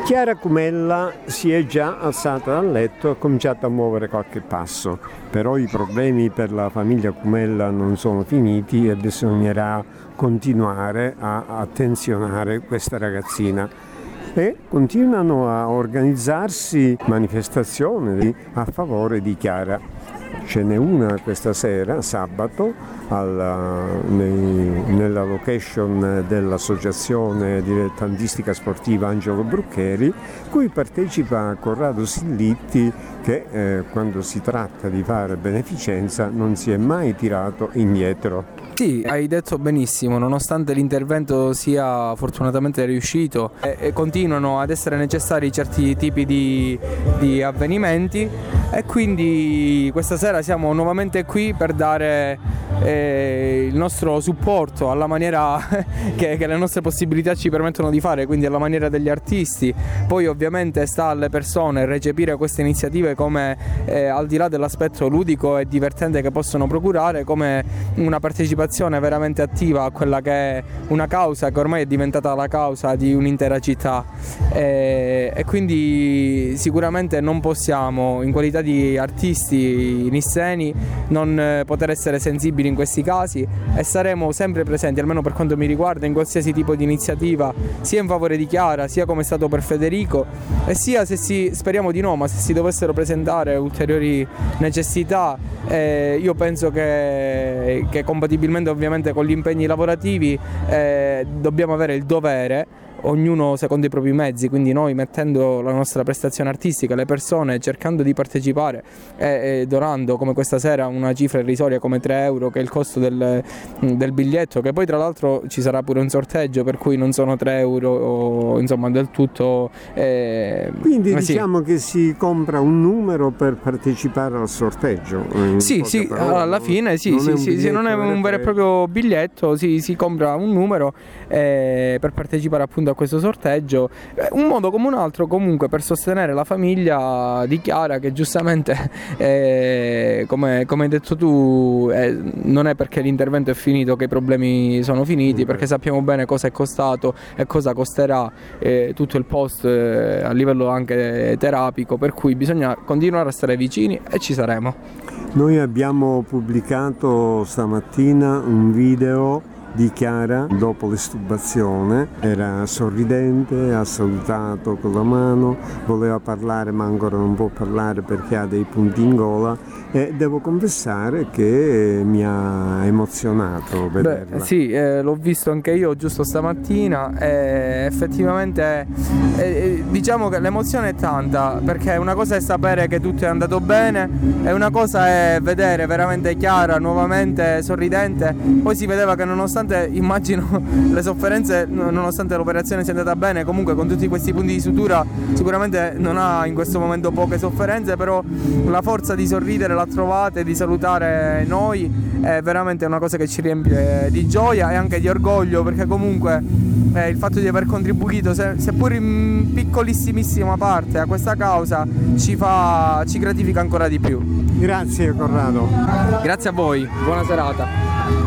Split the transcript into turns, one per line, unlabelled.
Chiara Cumella si è già alzata dal letto e ha cominciato a muovere qualche passo, però i problemi per la famiglia Cumella non sono finiti e bisognerà continuare a attenzionare questa ragazzina. E continuano a organizzarsi manifestazioni a favore di Chiara. Ce n'è una questa sera, sabato, nella location dell'associazione dilettantistica sportiva Angelo Bruccheri, cui partecipa Corrado Sillitti che quando si tratta di fare beneficenza non si è mai tirato indietro.
Sì, hai detto benissimo, nonostante l'intervento sia fortunatamente riuscito e continuano ad essere necessari certi tipi di avvenimenti e quindi questa sera siamo nuovamente qui per dare il nostro supporto alla maniera che le nostre possibilità ci permettono di fare, quindi alla maniera degli artisti. Poi ovviamente sta alle persone recepire queste iniziative come al di là dell'aspetto ludico e divertente che possono procurare, come una partecipazione veramente attiva a quella che è una causa che ormai è diventata la causa di un'intera città e quindi sicuramente non possiamo, in qualità di artisti nisseni, non poter essere sensibili in questi casi e saremo sempre presenti, almeno per quanto mi riguarda, in qualsiasi tipo di iniziativa, sia in favore di Chiara, sia come è stato per Federico e sia speriamo di no, ma se si dovessero presentare ulteriori necessità, io penso che compatibilmente ovviamente con gli impegni lavorativi dobbiamo avere il dovere, ognuno secondo i propri mezzi, quindi noi mettendo la nostra prestazione artistica, le persone cercando di partecipare e donando come questa sera una cifra irrisoria come 3 euro che è il costo del biglietto, che poi tra l'altro ci sarà pure un sorteggio per cui non sono 3 euro insomma del tutto
quindi diciamo che si compra un numero per partecipare al sorteggio
sì, alla fine non è un vero e proprio biglietto, si compra un numero per partecipare appunto a questo sorteggio, un modo come un altro comunque per sostenere la famiglia di Chiara che giustamente come hai detto tu non è perché l'intervento è finito che i problemi sono finiti, perché sappiamo bene cosa è costato e cosa costerà tutto il post a livello anche terapico, per cui bisogna continuare a stare vicini e ci saremo.
Noi abbiamo pubblicato stamattina un video di Chiara dopo l'estubazione, era sorridente, ha salutato con la mano, voleva parlare ma ancora non può parlare perché ha dei punti in gola e devo confessare che mi ha emozionato vederla.
Sì, l'ho visto anche io giusto stamattina e effettivamente diciamo che l'emozione è tanta, perché una cosa è sapere che tutto è andato bene e una cosa è vedere veramente Chiara nuovamente sorridente, poi si vedeva che nonostante immagino le sofferenze, nonostante l'operazione sia andata bene, comunque con tutti questi punti di sutura sicuramente non ha in questo momento poche sofferenze, però la forza di sorridere l'ha trovata e di salutare noi è veramente una cosa che ci riempie di gioia e anche di orgoglio, perché comunque il fatto di aver contribuito seppur in piccolissimissima parte a questa causa ci gratifica ancora di più.
Grazie Corrado.
Grazie a voi, buona serata.